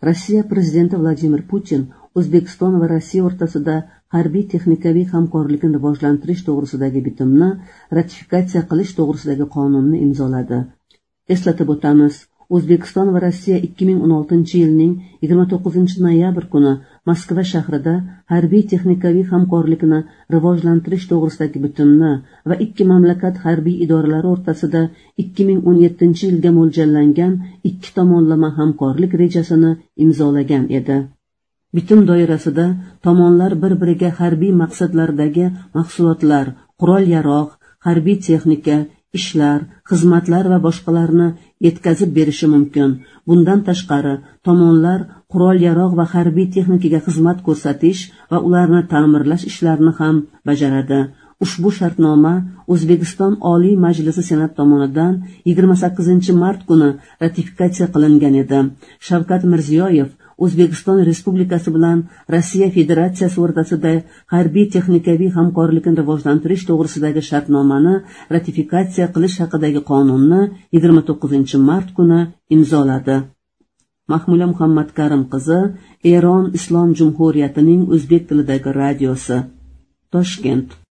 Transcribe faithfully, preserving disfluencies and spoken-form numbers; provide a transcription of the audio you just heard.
Rossiya prezidenti Vladimir Putin O'zbekiston va Rossiya o'rtasida harbiy texnikaviy hamkorlikni rivojlantirish to'g'risidagi bitimni ratifikatsiya qilish to'g'risidagi qonunni imzoladi. Eslatib o'tamiz, O'zbekiston va Rossiya ikki ming o'n oltinchi yilning yigirma to'qqizinchi noyabr kuni Moskva shahrida harbiy texnikaviy hamkorlikni rivojlantirish to'g'risidagi bitimni va ikki mamlakat harbiy idoralari o'rtasida ikki ming o'n yettinchi yilga mo'ljallangan ikki tomonlama hamkorlik rejasini imzolagan edi. Bitim doirasida tomonlar bir-biriga harbiy maqsadlardagi mahsulotlar, qurol-yarog', harbiy texnika, ishlar, xizmatlar va boshqalarni yetkazib berishi mumkin. Bundan tashqari, tomonlar qurol-yarog' va harbiy texnikaga xizmat ko'rsatish va ularni ta'mirlash ishlarini ham bajaradi. Ushbu shartnoma O'zbekiston Oliy Majlisi Senat tomonidan yigirma sakkizinchi mart kuni ratifikatsiya qilingan edi. Shavkat Mirziyoyev O'zbekiston Respublikasi bilan Rossiya Federatsiyasi o'rtasida harbiy texnikaviy hamkorlikni rivojlantirish to'g'risidagi shartnomani ratifikatsiya qilish haqidagi qonunni yigirma to'qqizinchi mart kuni imzoladi. Mahmula Muhammad Karim qizi, Eron Islom Jumhuriyatining o'zbek tilidagi radiosi, Toshkent.